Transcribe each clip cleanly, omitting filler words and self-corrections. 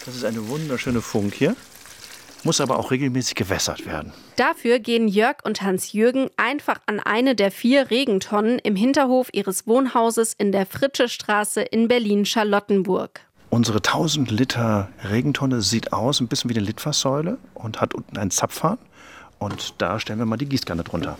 Das ist eine wunderschöne Funkie, muss aber auch regelmäßig gewässert werden. Dafür gehen Jörg und Hans-Jürgen einfach an eine der 4 Regentonnen im Hinterhof ihres Wohnhauses in der Fritsche-Straße in Berlin-Charlottenburg. Unsere 1000 Liter Regentonne sieht aus ein bisschen wie eine Litfaßsäule und hat unten einen Zapfhahn. Und da stellen wir mal die Gießkanne drunter.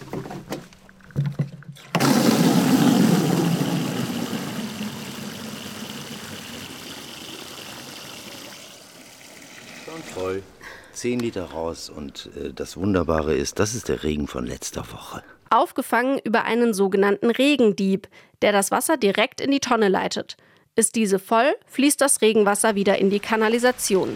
Schon voll. 10 Liter raus und das Wunderbare ist, das ist der Regen von letzter Woche. Aufgefangen über einen sogenannten Regendieb, der das Wasser direkt in die Tonne leitet. Ist diese voll, fließt das Regenwasser wieder in die Kanalisation.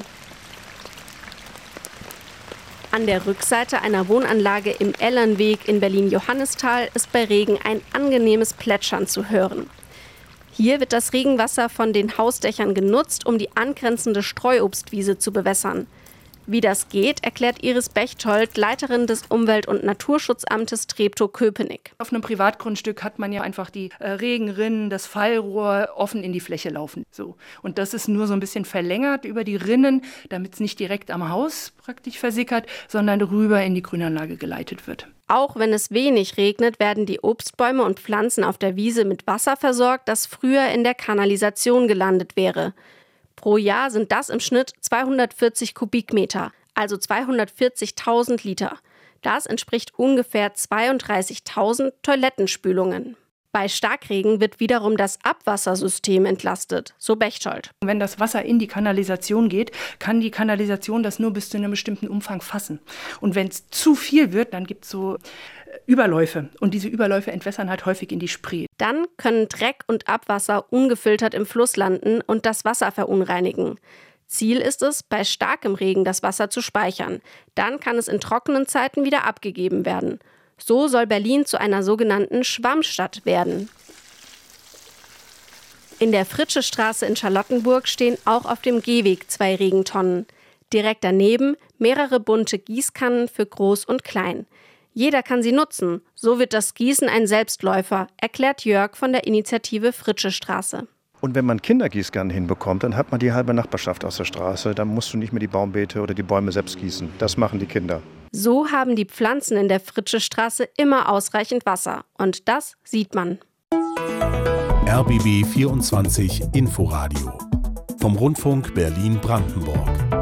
An der Rückseite einer Wohnanlage im Ellernweg in Berlin-Johannisthal ist bei Regen ein angenehmes Plätschern zu hören. Hier wird das Regenwasser von den Hausdächern genutzt, um die angrenzende Streuobstwiese zu bewässern. Wie das geht, erklärt Iris Bechtold, Leiterin des Umwelt- und Naturschutzamtes Treptow-Köpenick. Auf einem Privatgrundstück hat man ja einfach die Regenrinnen, das Fallrohr offen in die Fläche laufen. So. Und das ist nur so ein bisschen verlängert über die Rinnen, damit es nicht direkt am Haus praktisch versickert, sondern rüber in die Grünanlage geleitet wird. Auch wenn es wenig regnet, werden die Obstbäume und Pflanzen auf der Wiese mit Wasser versorgt, das früher in der Kanalisation gelandet wäre. Pro Jahr sind das im Schnitt 240 Kubikmeter, also 240.000 Liter. Das entspricht ungefähr 32.000 Toilettenspülungen. Bei Starkregen wird wiederum das Abwassersystem entlastet, so Bechtold. Wenn das Wasser in die Kanalisation geht, kann die Kanalisation das nur bis zu einem bestimmten Umfang fassen. Und wenn es zu viel wird, dann gibt es so Überläufe. Und diese Überläufe entwässern halt häufig in die Spree. Dann können Dreck und Abwasser ungefiltert im Fluss landen und das Wasser verunreinigen. Ziel ist es, bei starkem Regen das Wasser zu speichern. Dann kann es in trockenen Zeiten wieder abgegeben werden. So soll Berlin zu einer sogenannten Schwammstadt werden. In der Fritsche-Straße in Charlottenburg stehen auch auf dem Gehweg 2 Regentonnen. Direkt daneben mehrere bunte Gießkannen für Groß und Klein. Jeder kann sie nutzen. So wird das Gießen ein Selbstläufer, erklärt Jörg von der Initiative Fritsche-Straße. Und wenn man Kindergießkannen hinbekommt, dann hat man die halbe Nachbarschaft aus der Straße. Dann musst du nicht mehr die Baumbeete oder die Bäume selbst gießen. Das machen die Kinder. So haben die Pflanzen in der Fritsche-Straße immer ausreichend Wasser. Und das sieht man. RBB 24 Inforadio vom Rundfunk Berlin-Brandenburg.